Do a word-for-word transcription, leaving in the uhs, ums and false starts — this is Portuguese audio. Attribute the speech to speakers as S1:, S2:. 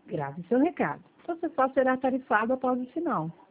S1: Grave seu recado. Você só será tarifado após o sinal.